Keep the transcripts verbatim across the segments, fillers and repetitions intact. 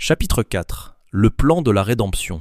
Chapitre quatre. Le plan de la rédemption.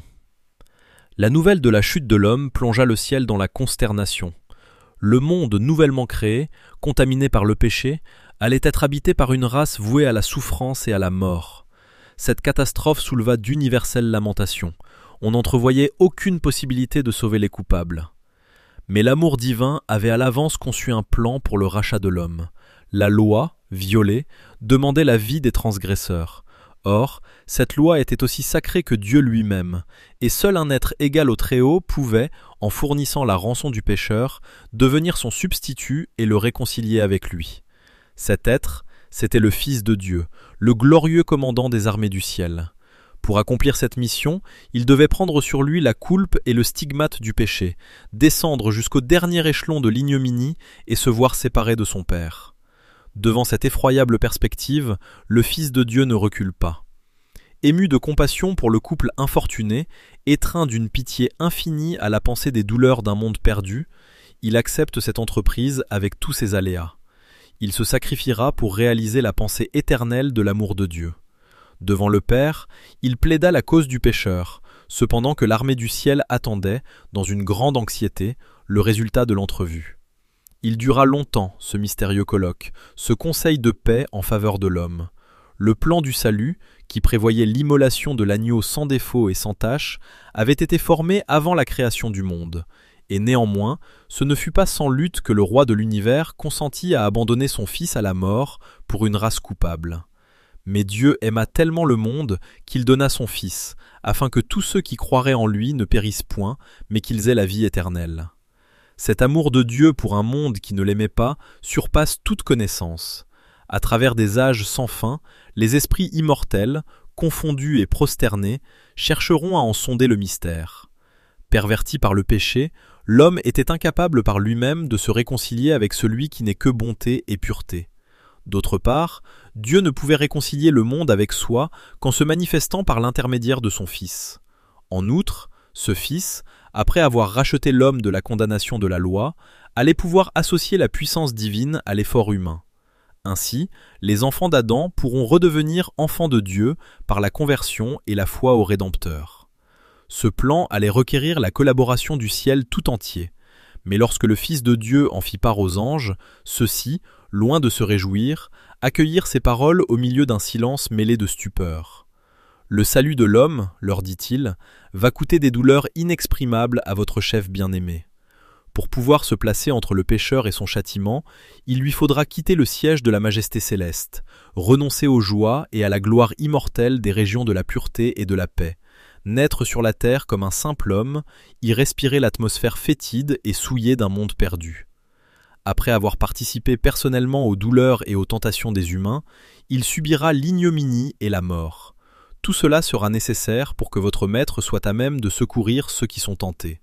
La nouvelle de la chute de l'homme plongea le ciel dans la consternation. Le monde nouvellement créé, contaminé par le péché, allait être habité par une race vouée à la souffrance et à la mort. Cette catastrophe souleva d'universelles lamentations. On n'entrevoyait aucune possibilité de sauver les coupables. Mais l'amour divin avait à l'avance conçu un plan pour le rachat de l'homme. La loi, violée, demandait la vie des transgresseurs. Or, cette loi était aussi sacrée que Dieu lui-même, et seul un être égal au Très-Haut pouvait, en fournissant la rançon du pécheur, devenir son substitut et le réconcilier avec lui. Cet être, c'était le Fils de Dieu, le glorieux commandant des armées du ciel. Pour accomplir cette mission, il devait prendre sur lui la coulpe et le stigmate du péché, descendre jusqu'au dernier échelon de l'ignominie et se voir séparé de son Père. Devant cette effroyable perspective, le Fils de Dieu ne recule pas. Ému de compassion pour le couple infortuné, étreint d'une pitié infinie à la pensée des douleurs d'un monde perdu, il accepte cette entreprise avec tous ses aléas. Il se sacrifiera pour réaliser la pensée éternelle de l'amour de Dieu. Devant le Père, il plaida la cause du pécheur, cependant que l'armée du ciel attendait, dans une grande anxiété, le résultat de l'entrevue. Il dura longtemps, ce mystérieux colloque, ce conseil de paix en faveur de l'homme. Le plan du salut, qui prévoyait l'immolation de l'agneau sans défaut et sans tache, avait été formé avant la création du monde. Et néanmoins, ce ne fut pas sans lutte que le roi de l'univers consentit à abandonner son fils à la mort pour une race coupable. Mais Dieu aima tellement le monde qu'il donna son Fils, afin que tous ceux qui croiraient en lui ne périssent point, mais qu'ils aient la vie éternelle. Cet amour de Dieu pour un monde qui ne l'aimait pas surpasse toute connaissance. À travers des âges sans fin, les esprits immortels, confondus et prosternés, chercheront à en sonder le mystère. Perverti par le péché, l'homme était incapable par lui-même de se réconcilier avec celui qui n'est que bonté et pureté. D'autre part, Dieu ne pouvait réconcilier le monde avec soi qu'en se manifestant par l'intermédiaire de son Fils. En outre, ce Fils, après avoir racheté l'homme de la condamnation de la loi, allait pouvoir associer la puissance divine à l'effort humain. Ainsi, les enfants d'Adam pourront redevenir enfants de Dieu par la conversion et la foi au Rédempteur. Ce plan allait requérir la collaboration du ciel tout entier. Mais lorsque le Fils de Dieu en fit part aux anges, ceux-ci, loin de se réjouir, accueillirent ces paroles au milieu d'un silence mêlé de stupeur. « Le salut de l'homme, leur dit-il, va coûter des douleurs inexprimables à votre chef bien-aimé. Pour pouvoir se placer entre le pécheur et son châtiment, il lui faudra quitter le siège de la majesté céleste, renoncer aux joies et à la gloire immortelle des régions de la pureté et de la paix, naître sur la terre comme un simple homme, y respirer l'atmosphère fétide et souillée d'un monde perdu. Après avoir participé personnellement aux douleurs et aux tentations des humains, il subira l'ignominie et la mort. Tout cela sera nécessaire pour que votre maître soit à même de secourir ceux qui sont tentés.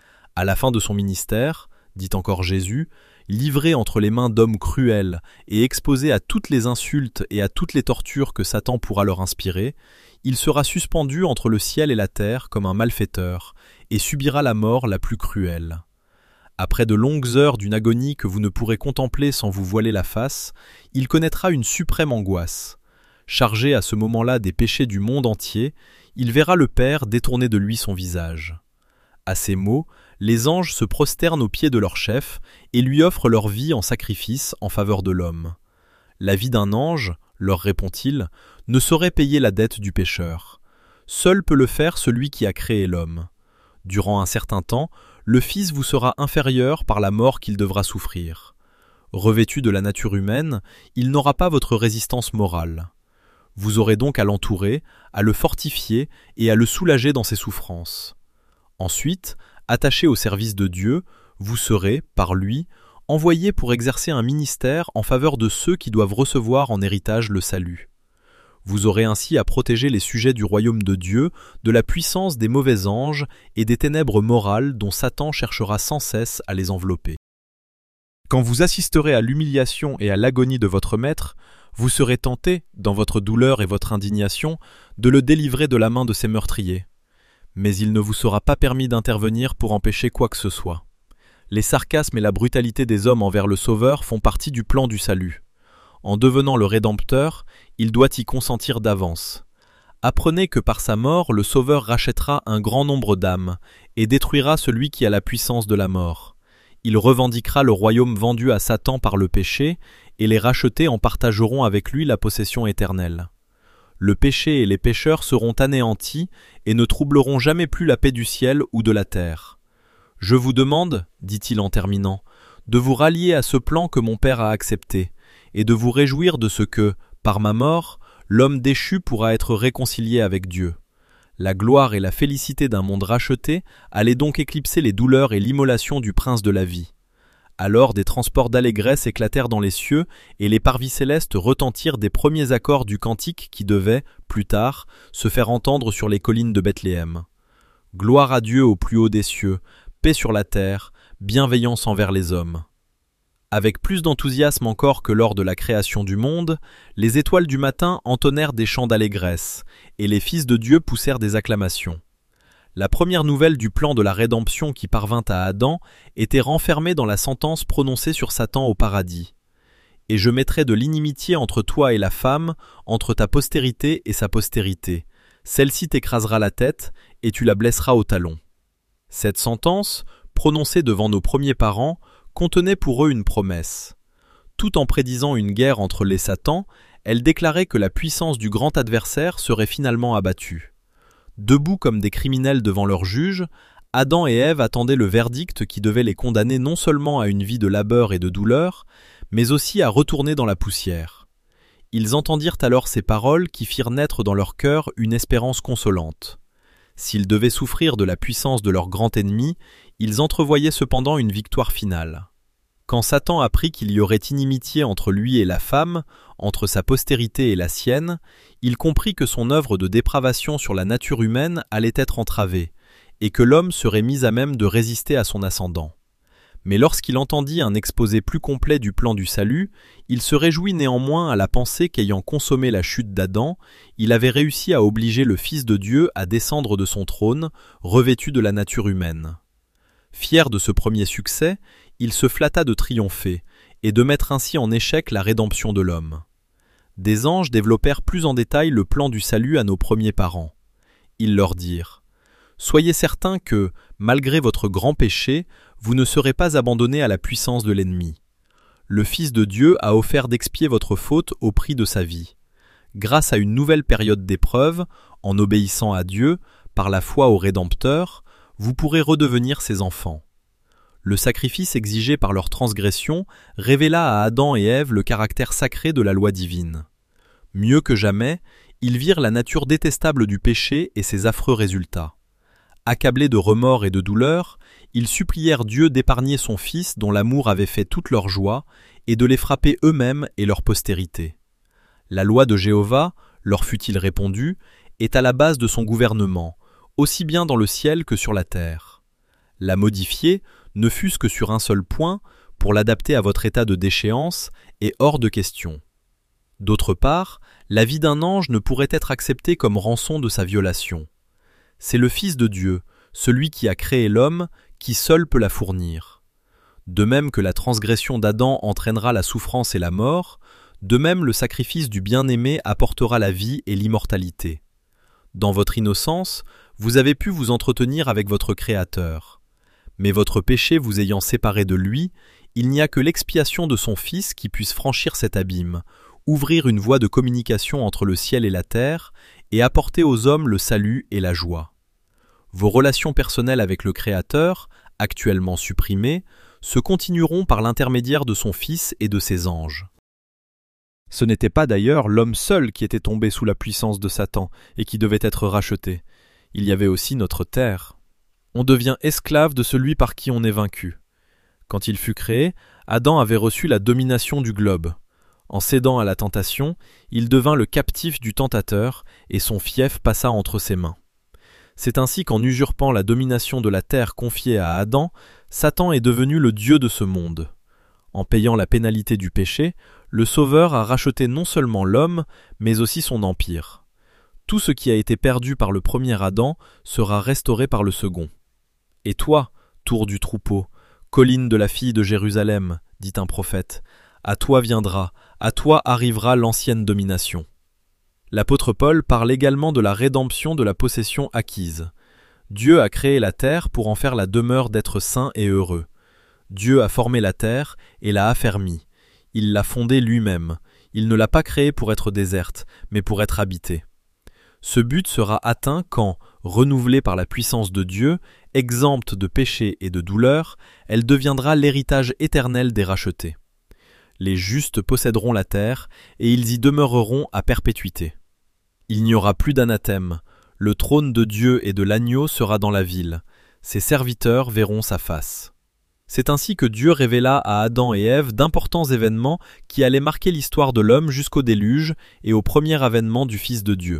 À la fin de son ministère, dit encore Jésus, livré entre les mains d'hommes cruels et exposé à toutes les insultes et à toutes les tortures que Satan pourra leur inspirer, il sera suspendu entre le ciel et la terre comme un malfaiteur et subira la mort la plus cruelle. Après de longues heures d'une agonie que vous ne pourrez contempler sans vous voiler la face, il connaîtra une suprême angoisse. Chargé à ce moment-là des péchés du monde entier, il verra le Père détourner de lui son visage. À ces mots, les anges se prosternent aux pieds de leur chef et lui offrent leur vie en sacrifice en faveur de l'homme. La vie d'un ange, leur répond-il, ne saurait payer la dette du pécheur. Seul peut le faire celui qui a créé l'homme. Durant un certain temps, le Fils vous sera inférieur par la mort qu'il devra souffrir. Revêtu de la nature humaine, il n'aura pas votre résistance morale. Vous aurez donc à l'entourer, à le fortifier et à le soulager dans ses souffrances. Ensuite, attaché au service de Dieu, vous serez, par lui, envoyé pour exercer un ministère en faveur de ceux qui doivent recevoir en héritage le salut. Vous aurez ainsi à protéger les sujets du royaume de Dieu de la puissance des mauvais anges et des ténèbres morales dont Satan cherchera sans cesse à les envelopper. Quand vous assisterez à l'humiliation et à l'agonie de votre maître, vous serez tenté, dans votre douleur et votre indignation, de le délivrer de la main de ses meurtriers. Mais il ne vous sera pas permis d'intervenir pour empêcher quoi que ce soit. Les sarcasmes et la brutalité des hommes envers le Sauveur font partie du plan du salut. En devenant le Rédempteur, il doit y consentir d'avance. Apprenez que par sa mort, le Sauveur rachètera un grand nombre d'âmes et détruira celui qui a la puissance de la mort. Il revendiquera le royaume vendu à Satan par le péché, et les rachetés en partageront avec lui la possession éternelle. Le péché et les pécheurs seront anéantis et ne troubleront jamais plus la paix du ciel ou de la terre. Je vous demande, dit-il en terminant, de vous rallier à ce plan que mon Père a accepté, et de vous réjouir de ce que, par ma mort, l'homme déchu pourra être réconcilié avec Dieu. La gloire et la félicité d'un monde racheté allaient donc éclipser les douleurs et l'immolation du prince de la vie. Alors des transports d'allégresse éclatèrent dans les cieux, et les parvis célestes retentirent des premiers accords du cantique qui devait, plus tard, se faire entendre sur les collines de Bethléem. Gloire à Dieu au plus haut des cieux, paix sur la terre, bienveillance envers les hommes. Avec plus d'enthousiasme encore que lors de la création du monde, les étoiles du matin entonnèrent des chants d'allégresse, et les fils de Dieu poussèrent des acclamations. La première nouvelle du plan de la rédemption qui parvint à Adam était renfermée dans la sentence prononcée sur Satan au paradis. « Et je mettrai de l'inimitié entre toi et la femme, entre ta postérité et sa postérité. Celle-ci t'écrasera la tête, et tu la blesseras au talon. » Cette sentence, prononcée devant nos premiers parents, contenait pour eux une promesse. Tout en prédisant une guerre entre les Satans, elle déclarait que la puissance du grand adversaire serait finalement abattue. Debout comme des criminels devant leur juge, Adam et Ève attendaient le verdict qui devait les condamner non seulement à une vie de labeur et de douleur, mais aussi à retourner dans la poussière. Ils entendirent alors ces paroles qui firent naître dans leur cœur une espérance consolante. S'ils devaient souffrir de la puissance de leur grand ennemi, ils entrevoyaient cependant une victoire finale. Quand Satan apprit qu'il y aurait inimitié entre lui et la femme, entre sa postérité et la sienne, il comprit que son œuvre de dépravation sur la nature humaine allait être entravée, et que l'homme serait mis à même de résister à son ascendant. Mais lorsqu'il entendit un exposé plus complet du plan du salut, il se réjouit néanmoins à la pensée qu'ayant consommé la chute d'Adam, il avait réussi à obliger le Fils de Dieu à descendre de son trône, revêtu de la nature humaine. Fier de ce premier succès, il se flatta de triompher, et de mettre ainsi en échec la rédemption de l'homme. Des anges développèrent plus en détail le plan du salut à nos premiers parents. Ils leur dirent « Soyez certains que, malgré votre grand péché, vous ne serez pas abandonnés à la puissance de l'ennemi. Le Fils de Dieu a offert d'expier votre faute au prix de sa vie. Grâce à une nouvelle période d'épreuve, en obéissant à Dieu, par la foi au Rédempteur, vous pourrez redevenir ses enfants. » Le sacrifice exigé par leur transgression révéla à Adam et Ève le caractère sacré de la loi divine. Mieux que jamais, ils virent la nature détestable du péché et ses affreux résultats. Accablés de remords et de douleur, ils supplièrent Dieu d'épargner son Fils dont l'amour avait fait toute leur joie, et de les frapper eux-mêmes et leur postérité. La loi de Jéhovah, leur fut-il répondu, est à la base de son gouvernement, aussi bien dans le ciel que sur la terre. La modifier, ne fût-ce que sur un seul point, pour l'adapter à votre état de déchéance, est hors de question. D'autre part, la vie d'un ange ne pourrait être acceptée comme rançon de sa violation. C'est le Fils de Dieu, celui qui a créé l'homme, qui seul peut la fournir. De même que la transgression d'Adam entraînera la souffrance et la mort, de même le sacrifice du bien-aimé apportera la vie et l'immortalité. Dans votre innocence, vous avez pu vous entretenir avec votre Créateur. Mais votre péché vous ayant séparé de lui, il n'y a que l'expiation de son Fils qui puisse franchir cet abîme, ouvrir une voie de communication entre le ciel et la terre, et apporter aux hommes le salut et la joie. Vos relations personnelles avec le Créateur, actuellement supprimées, se continueront par l'intermédiaire de son Fils et de ses anges. Ce n'était pas d'ailleurs l'homme seul qui était tombé sous la puissance de Satan et qui devait être racheté. Il y avait aussi notre terre. On devient esclave de celui par qui on est vaincu. Quand il fut créé, Adam avait reçu la domination du globe. En cédant à la tentation, il devint le captif du tentateur et son fief passa entre ses mains. C'est ainsi qu'en usurpant la domination de la terre confiée à Adam, Satan est devenu le dieu de ce monde. En payant la pénalité du péché, le Sauveur a racheté non seulement l'homme, mais aussi son empire. Tout ce qui a été perdu par le premier Adam sera restauré par le second. Et toi, tour du troupeau, colline de la fille de Jérusalem, dit un prophète, à toi viendra, à toi arrivera l'ancienne domination. L'apôtre Paul parle également de la rédemption de la possession acquise. Dieu a créé la terre pour en faire la demeure d'êtres saints et heureux. Dieu a formé la terre et l'a affermie. Il l'a fondée lui-même. Il ne l'a pas créée pour être déserte, mais pour être habitée. Ce but sera atteint quand, renouvelée par la puissance de Dieu, exempte de péché et de douleur, elle deviendra l'héritage éternel des rachetés. Les justes posséderont la terre, et ils y demeureront à perpétuité. Il n'y aura plus d'anathème. Le trône de Dieu et de l'agneau sera dans la ville. Ses serviteurs verront sa face. C'est ainsi que Dieu révéla à Adam et Ève d'importants événements qui allaient marquer l'histoire de l'homme jusqu'au déluge et au premier avènement du Fils de Dieu.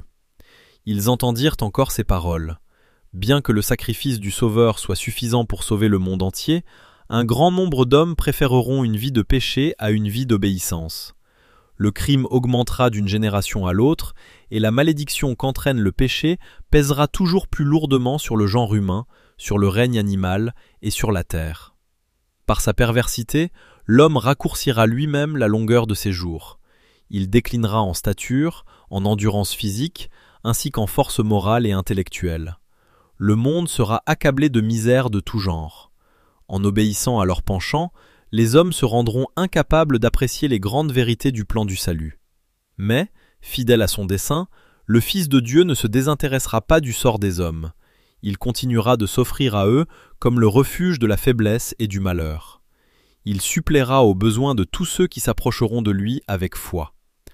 Ils entendirent encore ces paroles. Bien que le sacrifice du Sauveur soit suffisant pour sauver le monde entier, un grand nombre d'hommes préféreront une vie de péché à une vie d'obéissance. Le crime augmentera d'une génération à l'autre, et la malédiction qu'entraîne le péché pèsera toujours plus lourdement sur le genre humain, sur le règne animal et sur la terre. Par sa perversité, l'homme raccourcira lui-même la longueur de ses jours. Il déclinera en stature, en endurance physique, ainsi qu'en force morale et intellectuelle. Le monde sera accablé de misère de tout genre. En obéissant à leur penchant, les hommes se rendront incapables d'apprécier les grandes vérités du plan du salut. Mais, fidèle à son dessein, le Fils de Dieu ne se désintéressera pas du sort des hommes. Il continuera de s'offrir à eux comme le refuge de la faiblesse et du malheur. Il suppléera aux besoins de tous ceux qui s'approcheront de lui avec foi.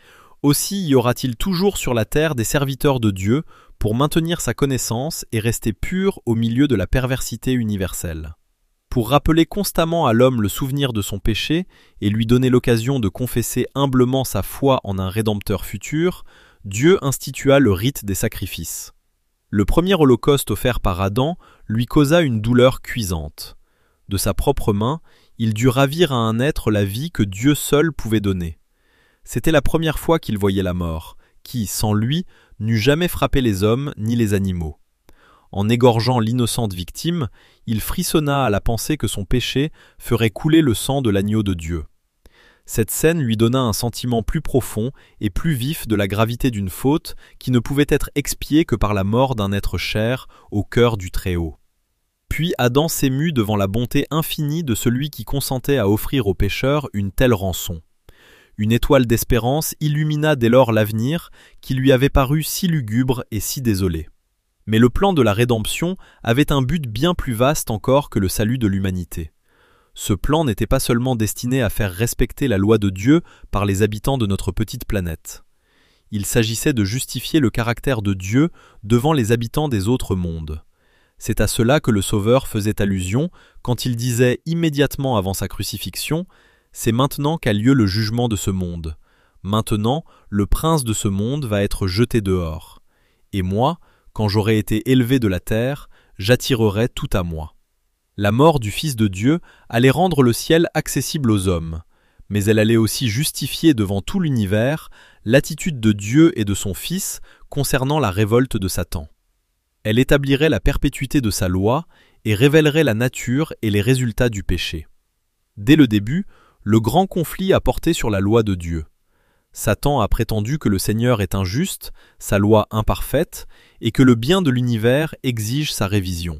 Aussi y aura-t-il toujours sur la terre des serviteurs de Dieu pour maintenir sa connaissance et rester pur au milieu de la perversité universelle. Pour rappeler constamment à l'homme le souvenir de son péché et lui donner l'occasion de confesser humblement sa foi en un Rédempteur futur, Dieu institua le rite des sacrifices. Le premier holocauste offert par Adam lui causa une douleur cuisante. De sa propre main, il dut ravir à un être la vie que Dieu seul pouvait donner. C'était la première fois qu'il voyait la mort, qui, sans lui, n'eût jamais frappé les hommes ni les animaux. En égorgeant l'innocente victime, il frissonna à la pensée que son péché ferait couler le sang de l'agneau de Dieu. Cette scène lui donna un sentiment plus profond et plus vif de la gravité d'une faute qui ne pouvait être expiée que par la mort d'un être cher au cœur du Très-Haut. Puis Adam s'émut devant la bonté infinie de celui qui consentait à offrir aux pécheurs une telle rançon. Une étoile d'espérance illumina dès lors l'avenir qui lui avait paru si lugubre et si désolé. Mais le plan de la rédemption avait un but bien plus vaste encore que le salut de l'humanité. Ce plan n'était pas seulement destiné à faire respecter la loi de Dieu par les habitants de notre petite planète. Il s'agissait de justifier le caractère de Dieu devant les habitants des autres mondes. C'est à cela que le Sauveur faisait allusion quand il disait immédiatement avant sa crucifixion « C'est maintenant qu'a lieu le jugement de ce monde. Maintenant, le prince de ce monde va être jeté dehors. Et moi, quand j'aurai été élevé de la terre, j'attirerai tout à moi. » La mort du Fils de Dieu allait rendre le ciel accessible aux hommes, mais elle allait aussi justifier devant tout l'univers l'attitude de Dieu et de son Fils concernant la révolte de Satan. Elle établirait la perpétuité de sa loi et révélerait la nature et les résultats du péché. Dès le début, le grand conflit a porté sur la loi de Dieu. Satan a prétendu que le Seigneur est injuste, sa loi imparfaite, et que le bien de l'univers exige sa révision.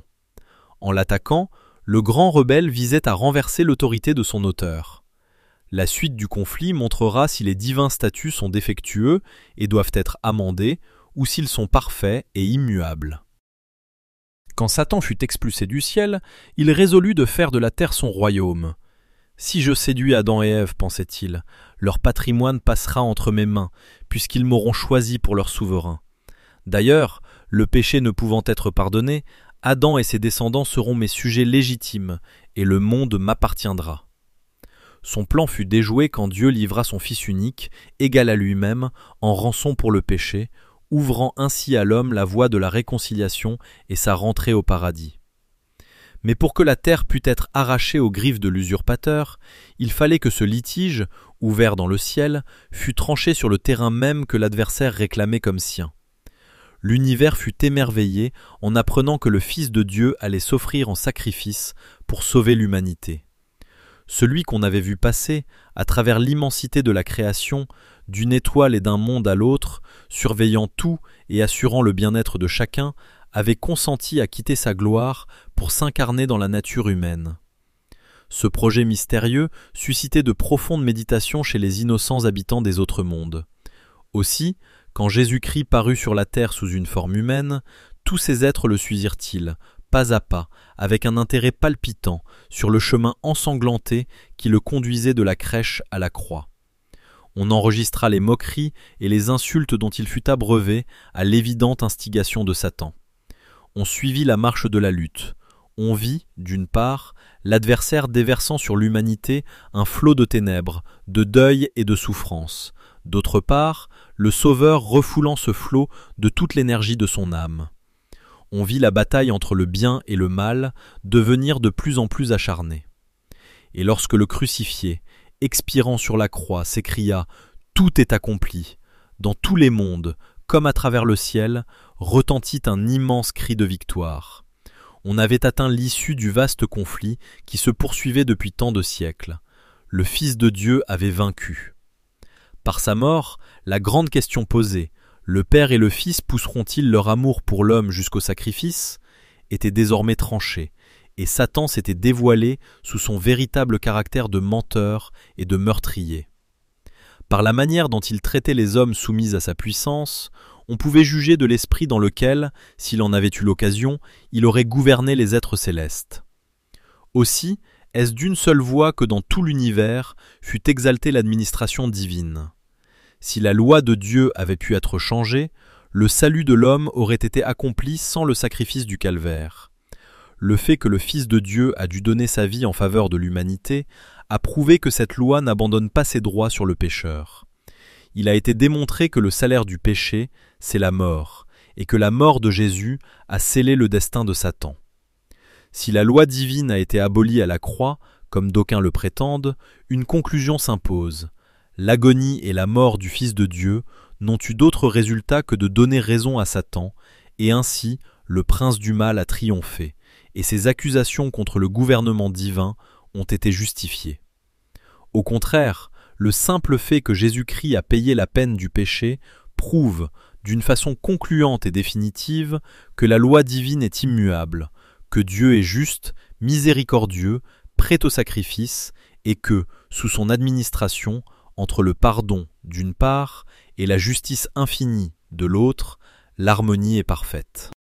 En l'attaquant, le grand rebelle visait à renverser l'autorité de son auteur. La suite du conflit montrera si les divins statuts sont défectueux et doivent être amendés, ou s'ils sont parfaits et immuables. Quand Satan fut expulsé du ciel, il résolut de faire de la terre son royaume. « Si je séduis Adam et Ève, pensait-il, leur patrimoine passera entre mes mains, puisqu'ils m'auront choisi pour leur souverain. D'ailleurs, le péché ne pouvant être pardonné, Adam et ses descendants seront mes sujets légitimes, et le monde m'appartiendra. » Son plan fut déjoué quand Dieu livra son Fils unique, égal à lui-même, en rançon pour le péché, ouvrant ainsi à l'homme la voie de la réconciliation et sa rentrée au paradis. Mais pour que la terre pût être arrachée aux griffes de l'usurpateur, il fallait que ce litige, ouvert dans le ciel, fût tranché sur le terrain même que l'adversaire réclamait comme sien. L'univers fut émerveillé en apprenant que le Fils de Dieu allait s'offrir en sacrifice pour sauver l'humanité. Celui qu'on avait vu passer, à travers l'immensité de la création, d'une étoile et d'un monde à l'autre, surveillant tout et assurant le bien-être de chacun, avait consenti à quitter sa gloire pour s'incarner dans la nature humaine. Ce projet mystérieux suscitait de profondes méditations chez les innocents habitants des autres mondes. Aussi, quand Jésus-Christ parut sur la terre sous une forme humaine, tous ces êtres le suivirent-ils, pas à pas, avec un intérêt palpitant, sur le chemin ensanglanté qui le conduisait de la crèche à la croix. On enregistra les moqueries et les insultes dont il fut abreuvé à l'évidente instigation de Satan. On suivit la marche de la lutte. On vit, d'une part, l'adversaire déversant sur l'humanité un flot de ténèbres, de deuil et de souffrance. D'autre part, le Sauveur refoulant ce flot de toute l'énergie de son âme. On vit la bataille entre le bien et le mal devenir de plus en plus acharnée. Et lorsque le crucifié, expirant sur la croix, s'écria « Tout est accompli », dans tous les mondes, comme à travers le ciel, retentit un immense cri de victoire. On avait atteint l'issue du vaste conflit qui se poursuivait depuis tant de siècles. Le Fils de Dieu avait vaincu. Par sa mort, la grande question posée, le Père et le Fils pousseront-ils leur amour pour l'homme jusqu'au sacrifice, était désormais tranchée, et Satan s'était dévoilé sous son véritable caractère de menteur et de meurtrier. Par la manière dont il traitait les hommes soumis à sa puissance, on pouvait juger de l'esprit dans lequel, s'il en avait eu l'occasion, il aurait gouverné les êtres célestes. Aussi, est-ce d'une seule voix que dans tout l'univers fut exaltée l'administration divine. Si la loi de Dieu avait pu être changée, le salut de l'homme aurait été accompli sans le sacrifice du calvaire. Le fait que le Fils de Dieu a dû donner sa vie en faveur de l'humanité a prouvé que cette loi n'abandonne pas ses droits sur le pécheur. Il a été démontré que le salaire du péché, c'est la mort, et que la mort de Jésus a scellé le destin de Satan. Si la loi divine a été abolie à la croix, comme d'aucuns le prétendent, une conclusion s'impose. L'agonie et la mort du Fils de Dieu n'ont eu d'autre résultat que de donner raison à Satan, et ainsi le prince du mal a triomphé, et ses accusations contre le gouvernement divin ont été justifiées. Au contraire, le simple fait que Jésus-Christ a payé la peine du péché prouve, d'une façon concluante et définitive, que la loi divine est immuable, que Dieu est juste, miséricordieux, prêt au sacrifice, et que, sous son administration, entre le pardon d'une part et la justice infinie de l'autre, l'harmonie est parfaite.